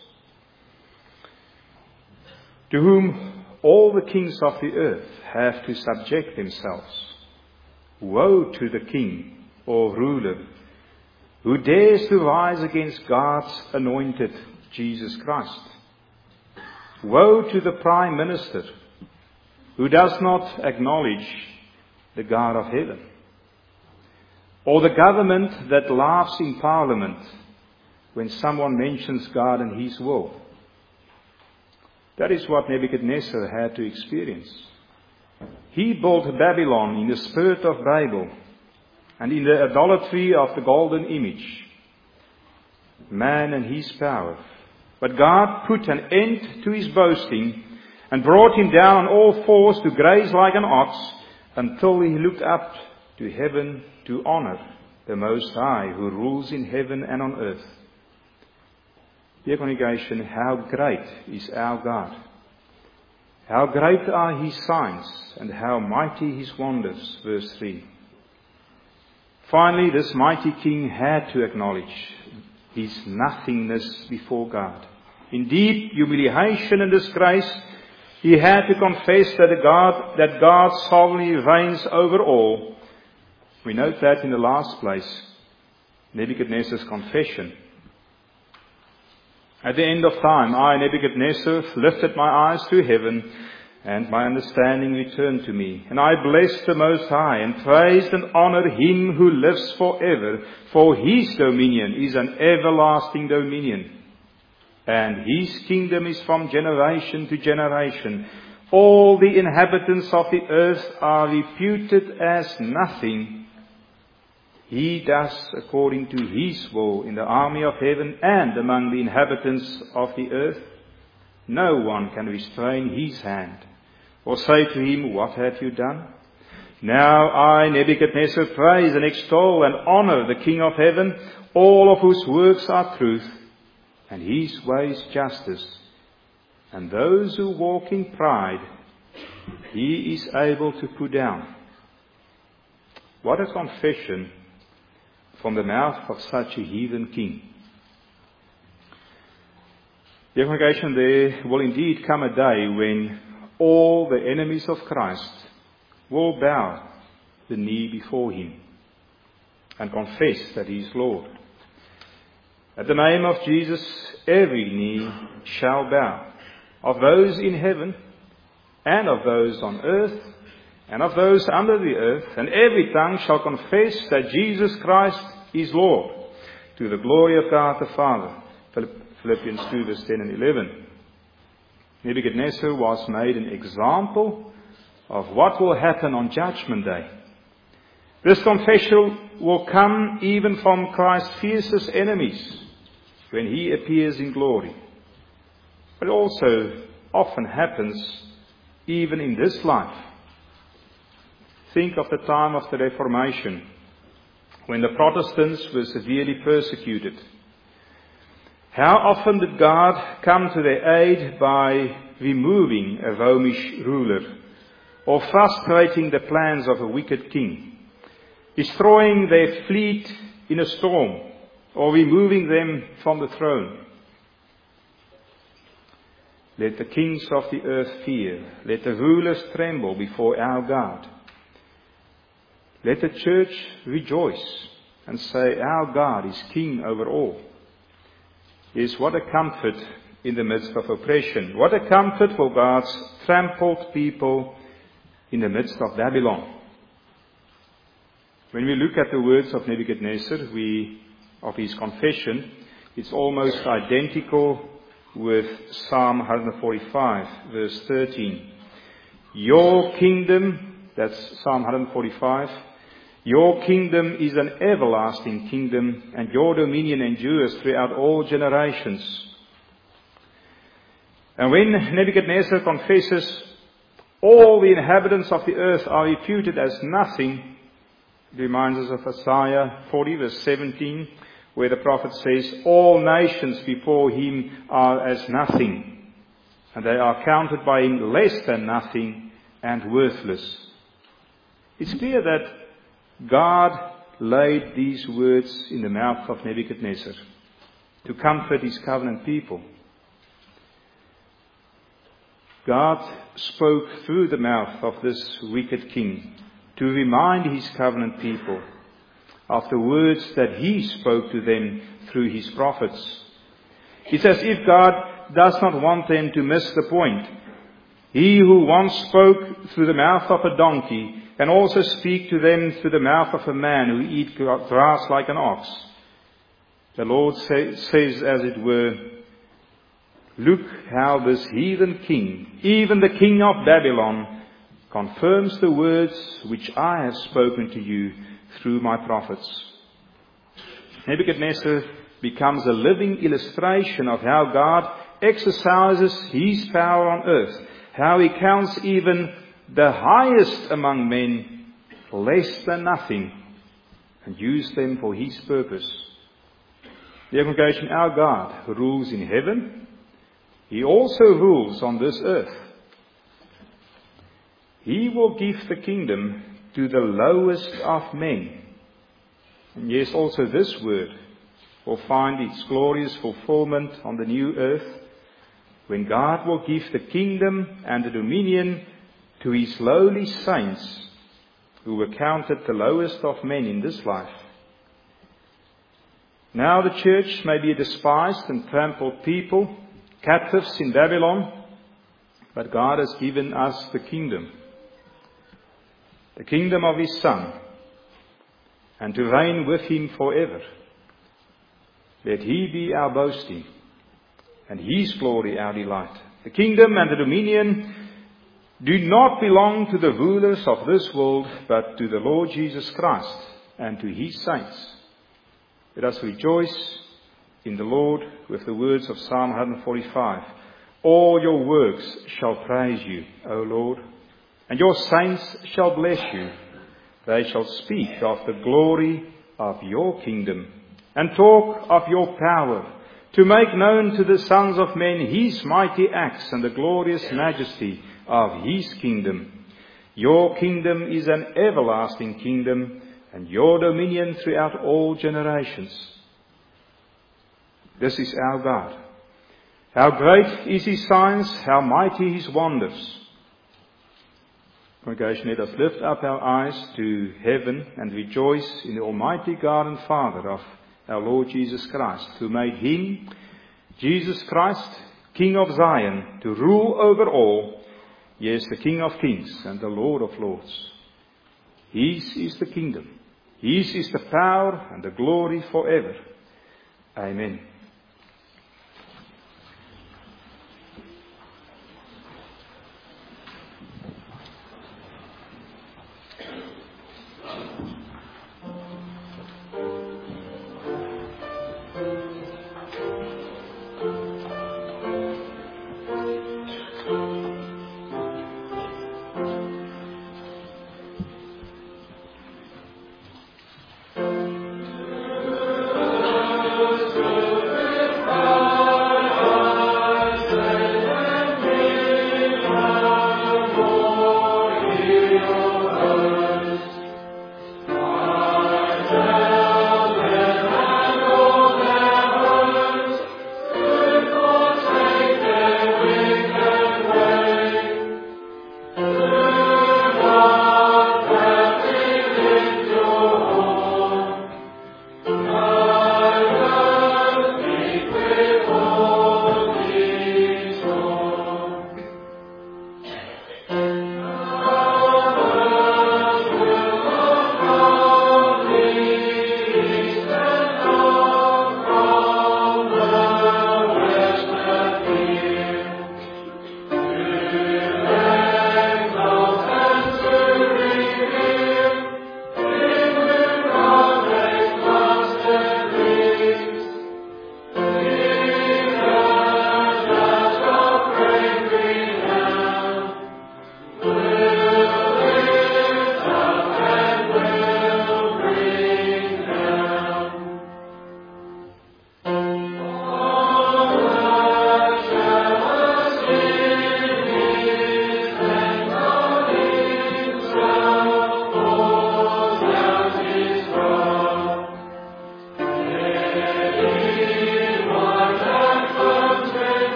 to whom all the kings of the earth have to subject themselves. Woe to the king or ruler who dares to rise against God's anointed, Jesus Christ. Woe to the prime minister who does not acknowledge the God of heaven, or the government that laughs in parliament when someone mentions God and his will. That is what Nebuchadnezzar had to experience. He built Babylon in the spirit of Babel and in the idolatry of the golden image, man and his power. But God put an end to his boasting and brought him down on all fours to graze like an ox until he looked up to heaven to honor the Most High who rules in heaven and on earth. Dear congregation, how great is our God. How great are his signs and how mighty his wonders. Verse 3. Finally, this mighty king had to acknowledge his nothingness before God. In deep humiliation and disgrace, he had to confess that God sovereignly reigns over all. We note that in the last place, Nebuchadnezzar's confession. At the end of time, I, Nebuchadnezzar, lifted my eyes to heaven, and my understanding returned to me. And I blessed the Most High, and praised and honored Him who lives forever, for His dominion is an everlasting dominion, and His kingdom is from generation to generation. All the inhabitants of the earth are reputed as nothing. He does according to His will in the army of heaven and among the inhabitants of the earth. No one can restrain His hand or say to Him, what have you done? Now I, Nebuchadnezzar, praise and extol and honor the King of heaven, all of whose works are truth, and His ways justice. And those who walk in pride, He is able to put down. What a confession from the mouth of such a heathen king. Dear congregation, there will indeed come a day when all the enemies of Christ will bow the knee before Him and confess that He is Lord. At the name of Jesus, every knee shall bow, of those in heaven and of those on earth and of those under the earth, and every tongue shall confess that Jesus Christ is Lord, to the glory of God the Father. Philippians 2 verse 10 and 11. Nebuchadnezzar was made an example of what will happen on Judgment Day. This confession will come even from Christ's fiercest enemies when He appears in glory. But it also often happens even in this life. Think of the time of the Reformation, when the Protestants were severely persecuted. How often did God come to their aid by removing a Romish ruler, or frustrating the plans of a wicked king, destroying their fleet in a storm, or removing them from the throne? Let the kings of the earth fear. Let the rulers tremble before our God. Let the church rejoice and say, our God is King over all. Yes, what a comfort in the midst of oppression. What a comfort for God's trampled people in the midst of Babylon. When we look at the words of Nebuchadnezzar, of his confession, it's almost identical with Psalm 145, verse 13. Your kingdom, that's Psalm 145, your kingdom is an everlasting kingdom, and your dominion endures throughout all generations. And when Nebuchadnezzar confesses, all the inhabitants of the earth are reputed as nothing, it reminds us of Isaiah 40, verse 17, where the prophet says, all nations before Him are as nothing, and they are counted by Him less than nothing and worthless. It's clear that God laid these words in the mouth of Nebuchadnezzar to comfort His covenant people. God spoke through the mouth of this wicked king to remind His covenant people of the words that He spoke to them through His prophets. It's as if God does not want them to miss the point. He who once spoke through the mouth of a donkey can also speak to them through the mouth of a man who eats grass like an ox. The Lord says, as it were, look how this heathen king, even the king of Babylon, confirms the words which I have spoken to you through my prophets. Nebuchadnezzar becomes a living illustration of how God exercises His power on earth, how He counts even the highest among men less than nothing and uses them for His purpose. Dear congregation, our God rules in heaven. He also rules on this earth. He will give the kingdom to the lowest of men, And yes, also this word will find its glorious fulfillment on the new earth, when God will give the kingdom and the dominion to His lowly saints, who were counted the lowest of men in this life. Now the church may be a despised and trampled people, captives in Babylon, but God has given us the kingdom of His Son, and to reign with Him forever. Let He be our boasting, and His glory our delight. The kingdom and the dominion do not belong to the rulers of this world, but to the Lord Jesus Christ and to His saints. Let us rejoice in the Lord with the words of Psalm 145. All your works shall praise you, O Lord, and your saints shall bless you. They shall speak of the glory of your kingdom and talk of your power, to make known to the sons of men His mighty acts and the glorious majesty of His kingdom. Your kingdom is an everlasting kingdom, and your dominion throughout all generations. This is our God. How great is His signs, how mighty His wonders. Congregation, let us lift up our eyes to heaven and rejoice in the Almighty God and Father of our Lord Jesus Christ, who made Him, Jesus Christ, King of Zion, to rule over all, yes, the King of kings and the Lord of lords. His is the kingdom. His is the power and the glory forever. Amen.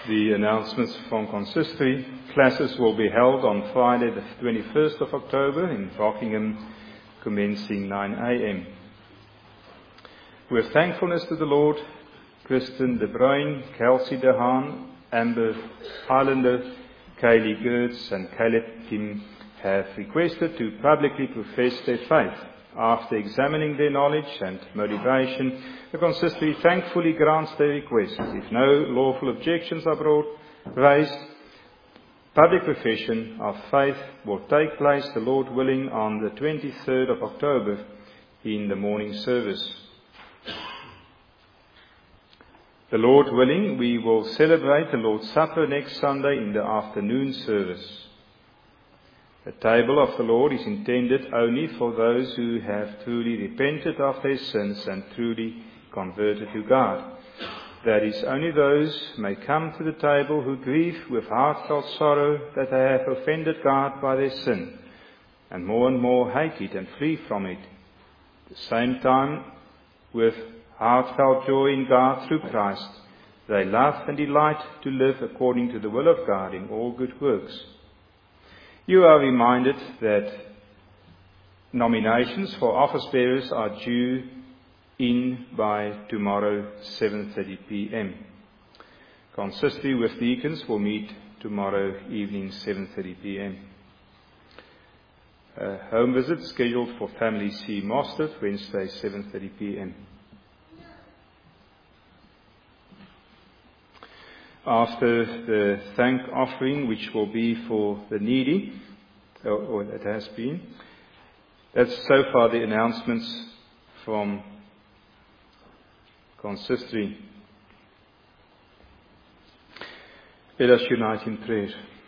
The announcements from Consistory. Classes will be held on Friday the 21st of October in Rockingham, commencing 9 a.m. With thankfulness to the Lord, Kristen De Bruin, Kelsey De Haan, Amber Islander, Kaylee Gertz and Caleb Kim have requested to publicly profess their faith. After examining their knowledge and motivation, the consistory thankfully grants their requests. If no lawful objections are raised, public profession of faith will take place, the Lord willing, on the 23rd of October in the morning service. The Lord willing, we will celebrate the Lord's Supper next Sunday in the afternoon service. The table of the Lord is intended only for those who have truly repented of their sins and truly converted to God. That is, only those may come to the table who grieve with heartfelt sorrow that they have offended God by their sin, and more hate it and flee from it. At the same time, with heartfelt joy in God through Christ, they love and delight to live according to the will of God in all good works. You are reminded that nominations for office bearers are due in by tomorrow 7:30 p.m. Consistory with deacons will meet tomorrow evening 7:30 p.m. A home visit scheduled for family C. Mostert, Wednesday 7:30 p.m. After the thank offering, which will be for the needy, or that has been. That's so far the announcements from Consistory. Let us unite in prayer.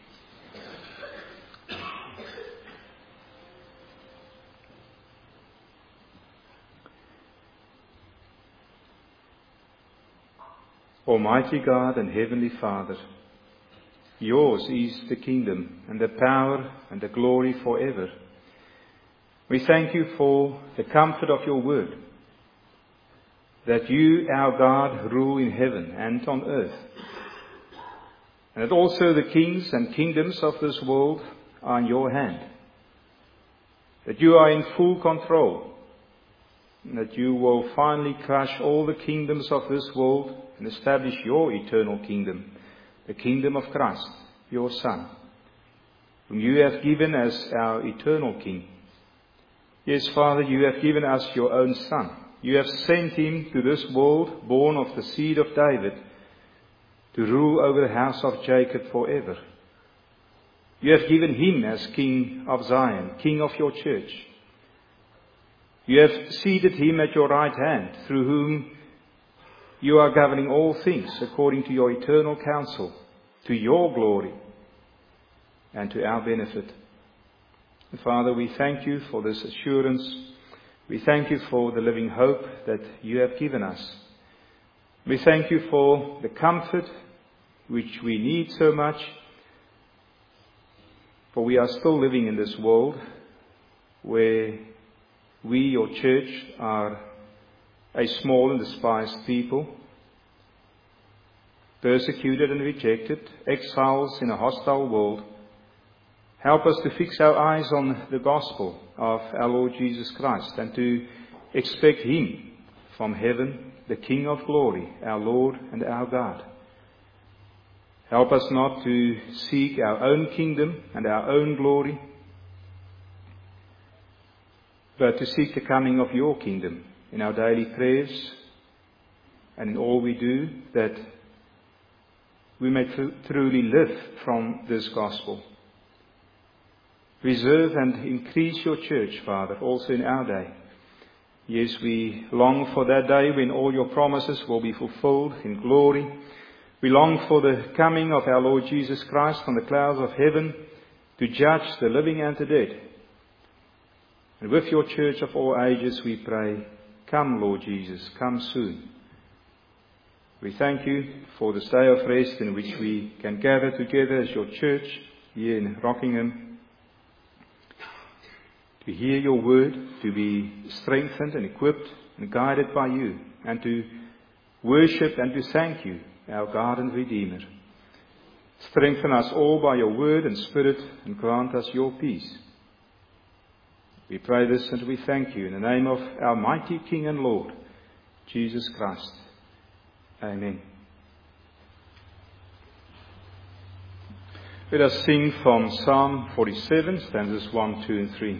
Almighty God and Heavenly Father, yours is the kingdom and the power and the glory forever. We thank you for the comfort of your word, that you, our God, rule in heaven and on earth, and that also the kings and kingdoms of this world are in your hand, that you are in full control, and that you will finally crush all the kingdoms of this world and establish your eternal kingdom, the kingdom of Christ, your Son, whom you have given as our eternal King. Yes, Father, you have given us your own Son. You have sent him to this world, born of the seed of David, to rule over the house of Jacob forever. You have given him as King of Zion, King of your church. You have seated him at your right hand, through whom you are governing all things according to your eternal counsel, to your glory and to our benefit. And Father, we thank you for this assurance. We thank you for the living hope that you have given us. We thank you for the comfort which we need so much, for we are still living in this world where we, your church, are a small and despised people, persecuted and rejected, exiles in a hostile world. Help us to fix our eyes on the gospel of our Lord Jesus Christ and to expect him from heaven, the King of glory, our Lord and our God. Help us not to seek our own kingdom and our own glory, but to seek the coming of your kingdom in our daily prayers and in all we do, that we may truly live from this gospel. Preserve and increase your church, Father, also in our day. Yes, we long for that day when all your promises will be fulfilled in glory. We long for the coming of our Lord Jesus Christ on the clouds of heaven to judge the living and the dead. And with your church of all ages we pray, come, Lord Jesus, come soon. We thank you for this day of rest in which we can gather together as your church here in Rockingham, to hear your word, to be strengthened and equipped and guided by you, and to worship and to thank you, our God and Redeemer. Strengthen us all by your word and spirit, and grant us your peace. We pray this and we thank you in the name of our mighty King and Lord, Jesus Christ. Amen. Let us sing from Psalm 47, stanzas 1, 2 and 3.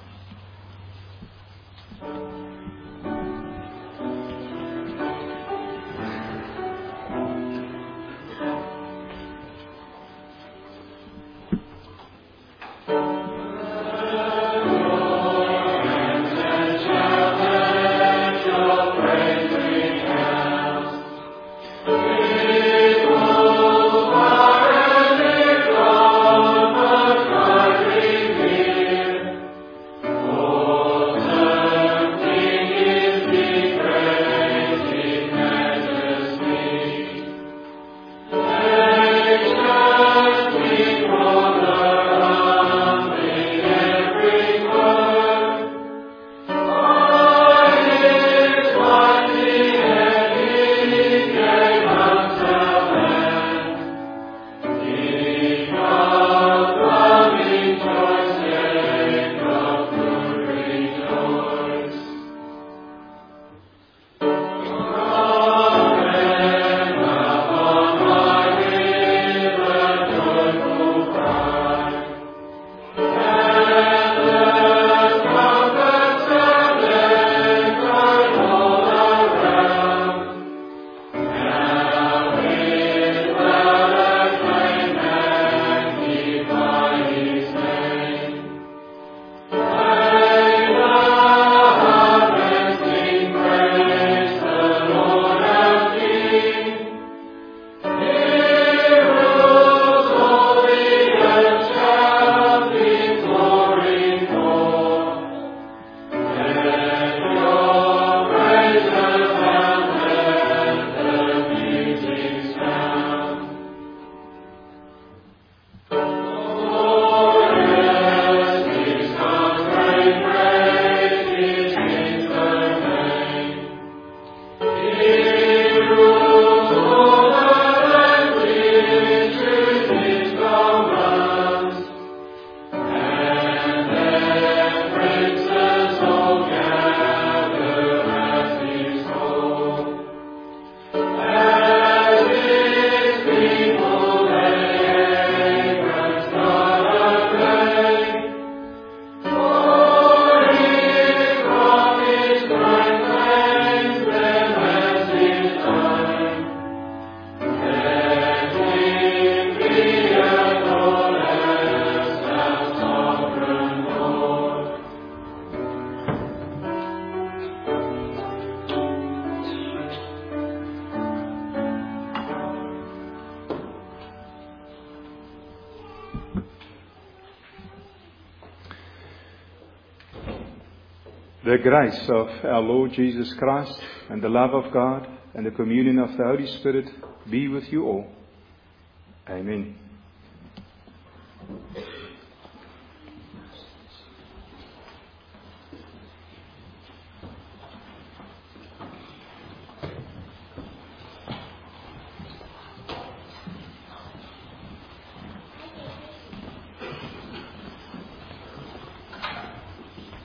The grace of our Lord Jesus Christ and the love of God and the communion of the Holy Spirit be with you all. Amen.